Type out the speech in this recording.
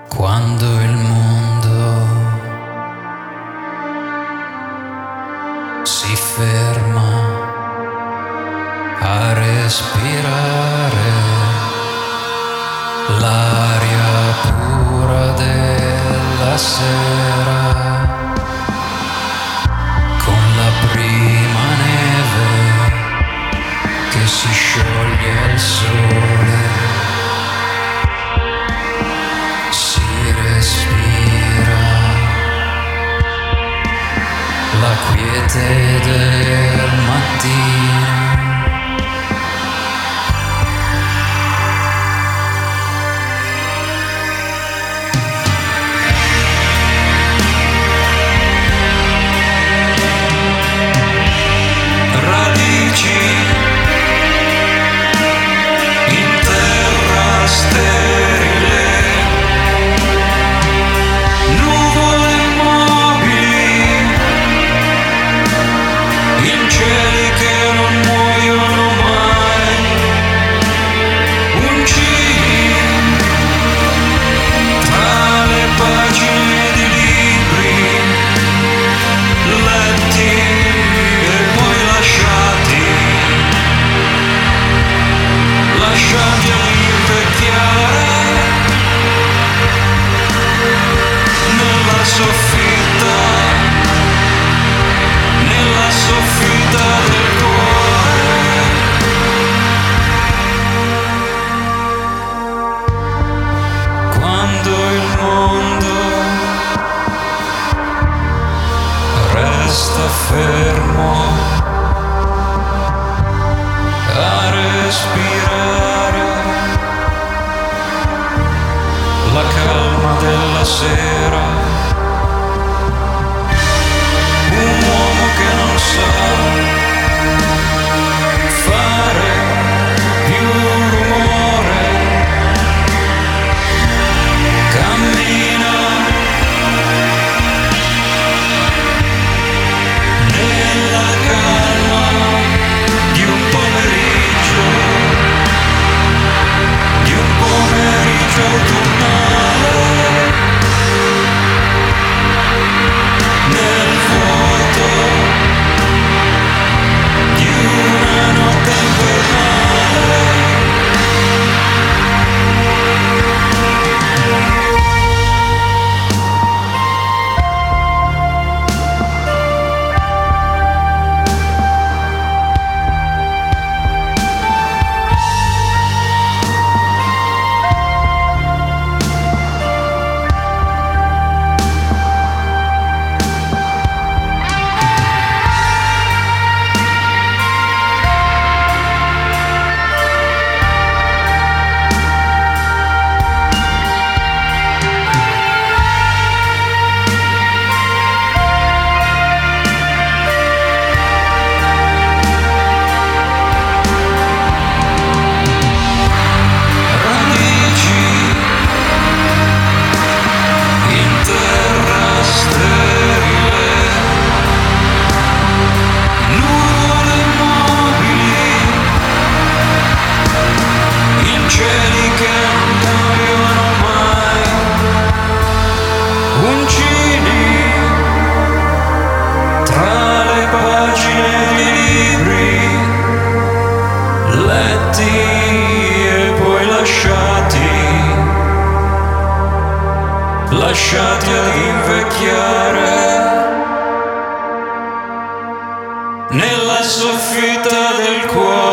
Quando il mondo si ferma a respirare l'aria pura della sera, con la prima neve che si scioglie al sole, si respira la quiete del mattino. Radici in terra sterile, nuvole immobili in cieli che non muoiono mai, uncini tra le pagine di libri letti e poi lasciati invecchiare nella soffitta del cuore. Quando il mondo resta fermo a respirare la calma della sera, un uomo che non sa fare più rumore, cammina nella calma di un pomeriggio autunnale, nel vuoto di una notte invernale. Lasciati ad invecchiare nella soffitta del cuore.